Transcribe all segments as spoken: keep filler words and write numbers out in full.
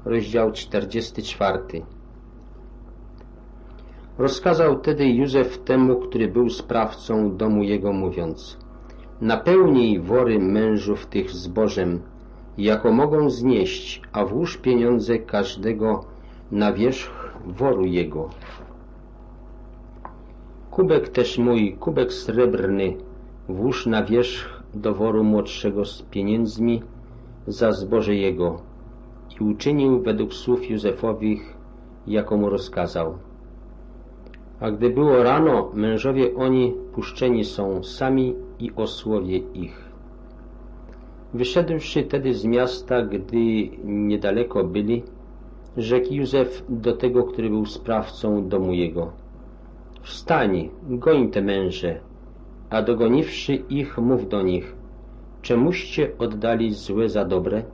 rozdział czterdziesty czwarty. Rozkazał tedy Józef temu, który był sprawcą domu jego, mówiąc: napełnij wory mężów tych zbożem, jako mogą znieść, a włóż pieniądze każdego na wierzch woru jego. Kubek też mój, kubek srebrny, włóż na wierzch do woru młodszego z pieniędzmi za zboże jego. I uczynił według słów Józefowich, jako mu rozkazał. A gdy było rano, mężowie oni puszczeni są sami i osłowie ich. Wyszedłszy tedy z miasta, gdy niedaleko byli, rzekł Józef do tego, który był sprawcą domu jego: wstań, goń te męże, a dogoniwszy ich, mów do nich: czemuście oddali złe za dobre?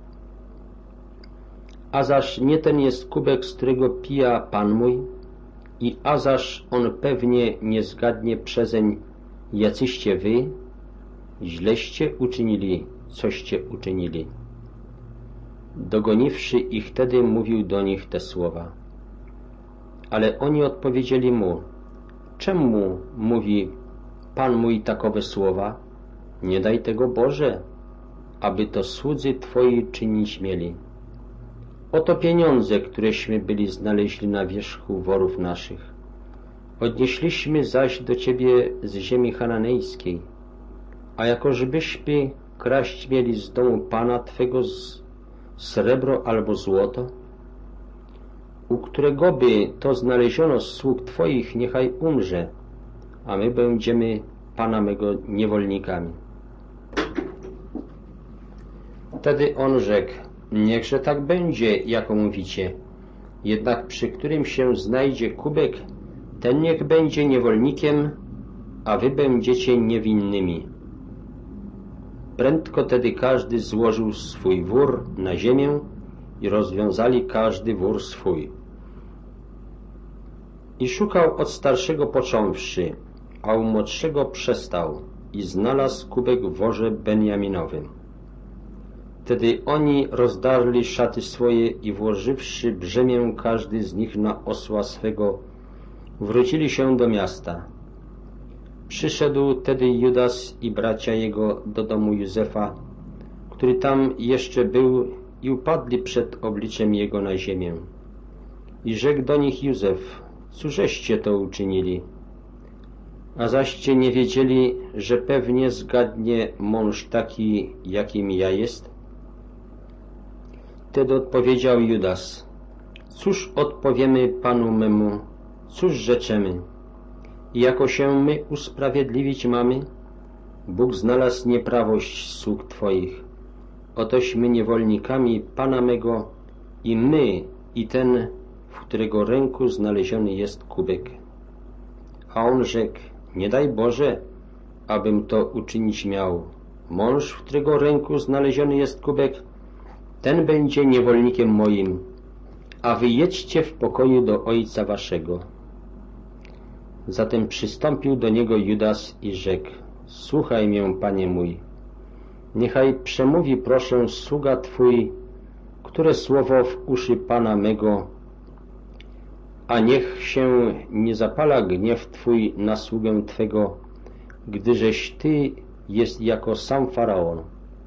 A zaż nie ten jest kubek, z którego pija pan mój? I a zaż on pewnie nie zgadnie przezeń, jacyście wy? Źleście uczynili, coście uczynili. Dogoniwszy ich tedy, mówił do nich te słowa. Ale oni odpowiedzieli mu: czemu mówi pan mój takowe słowa? Nie daj tego, Boże, aby to słudzy twoi czynić mieli. Oto pieniądze, któreśmy byli znaleźli na wierzchu worów naszych. Odnieśliśmy zaś do ciebie z ziemi chananejskiej, a jakożbyśmy kraść mieli z domu Pana twego z srebro albo złoto, u którego by to znaleziono z sług twoich, niechaj umrze, a my będziemy Pana mego niewolnikami. Wtedy on rzekł: niechże tak będzie, jako mówicie, jednak przy którym się znajdzie kubek, ten niech będzie niewolnikiem, a wy będziecie niewinnymi. Prędko tedy każdy złożył swój wór na ziemię i rozwiązali każdy wór swój. I szukał od starszego począwszy, a u młodszego przestał, i znalazł kubek w worze Benjaminowym. Wtedy oni rozdarli szaty swoje i włożywszy brzemię każdy z nich na osła swego, wrócili się do miasta. Przyszedł tedy Judas i bracia jego do domu Józefa, który tam jeszcze był, i upadli przed obliczem jego na ziemię. I rzekł do nich Józef: cóżeście to uczynili? A zaście nie wiedzieli, że pewnie zgadnie mąż taki, jakim ja jest? Wtedy odpowiedział Judas: cóż odpowiemy panu memu, cóż rzeczemy? I jako się my usprawiedliwić mamy? Bóg znalazł nieprawość sług twoich. Otośmy niewolnikami Pana mego, i my, i ten, w którego ręku znaleziony jest kubek. A on rzekł: nie daj Boże, abym to uczynić miał. Mąż, w którego ręku znaleziony jest kubek, ten będzie niewolnikiem moim, a wy jedźcie w pokoju do ojca waszego. Zatem przystąpił do niego Judas i rzekł: słuchaj mię, panie mój, niechaj przemówi proszę sługa twój, które słowo w uszy pana mego, a niech się nie zapala gniew twój na sługę twego, gdyżeś ty jest jako sam Faraon.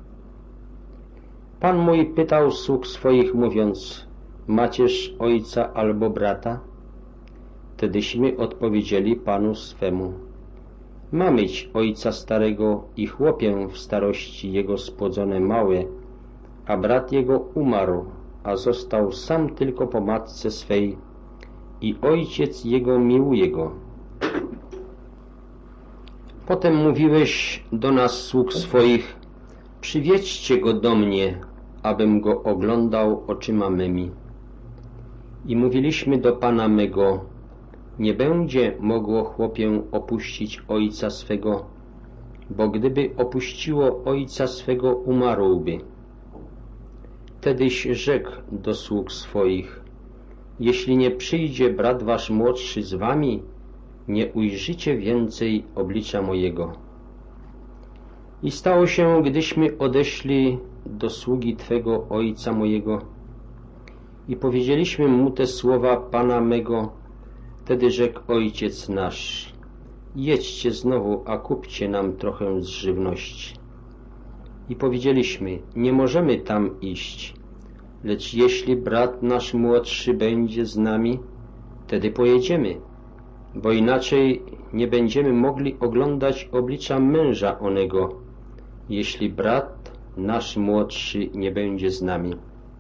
Pan mój pytał sług swoich, mówiąc: macież ojca albo brata? Wtedyśmy odpowiedzieli panu swemu: mamieć ojca starego i chłopię w starości jego spłodzone małe, a brat jego umarł, a został sam tylko po matce swej, i ojciec jego miłuje go. Potem mówiłeś do nas sług swoich: przywiedźcie go do mnie, abym go oglądał oczyma mymi. I mówiliśmy do pana mego: nie będzie mogło chłopię opuścić ojca swego, bo gdyby opuściło ojca swego, umarłby. Wtedyś rzekł do sług swoich: jeśli nie przyjdzie brat wasz młodszy z wami, nie ujrzycie więcej oblicza mojego. I stało się, gdyśmy odeszli do sługi twego ojca mojego, I powiedzieliśmy mu te słowa Pana mego. Wtedy rzekł ojciec nasz: jedźcie znowu, a kupcie nam trochę z żywności. I powiedzieliśmy: nie możemy tam iść, lecz jeśli brat nasz młodszy będzie z nami, wtedy pojedziemy, bo inaczej nie będziemy mogli oglądać oblicza męża onego, jeśli brat nasz młodszy nie będzie z nami.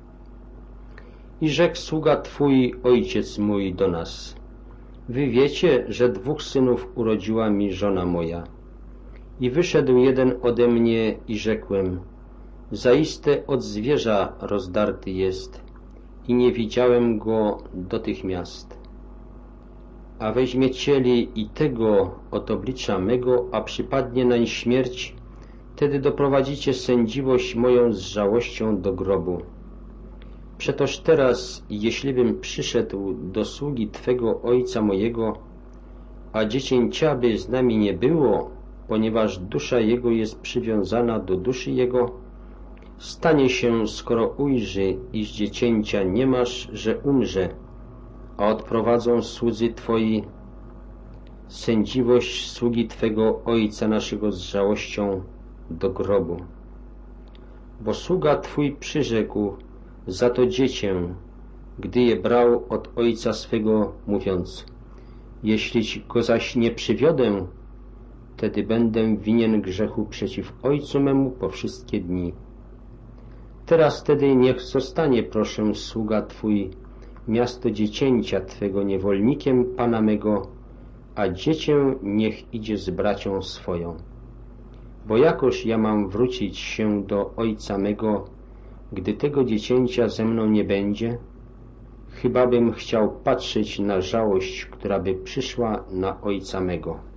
I rzekł sługa Twój, ojciec mój, do nas: wy wiecie, że dwóch synów urodziła mi żona moja. I wyszedł jeden ode mnie i rzekłem: zaiste od zwierza rozdarty jest i nie widziałem go dotychmiast. A weźmie cieli i tego od oblicza mego, a przypadnie nań śmierć, wtedy doprowadzicie sędziwość moją z żałością do grobu. Przetoż teraz, jeślibym przyszedł do sługi Twego ojca mojego, a dziecięcia by z nami nie było, ponieważ dusza jego jest przywiązana do duszy jego, stanie się, skoro ujrzy, iż dziecięcia nie masz, że umrze, a odprowadzą słudzy Twoi sędziwość sługi Twego ojca naszego z żałością do grobu. Bo sługa Twój przyrzekł za to dziecię, gdy je brał od ojca swego, mówiąc: jeśli go zaś nie przywiodę, wtedy będę winien grzechu przeciw ojcu memu po wszystkie dni. Teraz wtedy niech zostanie, proszę, sługa Twój, miasto dziecięcia Twego niewolnikiem Pana mego, a dziecię niech idzie z bracią swoją. Bo jakoż ja mam wrócić się do ojca mego, gdy tego dziecięcia ze mną nie będzie? Chyba bym chciał patrzeć na żałość, która by przyszła na ojca mego.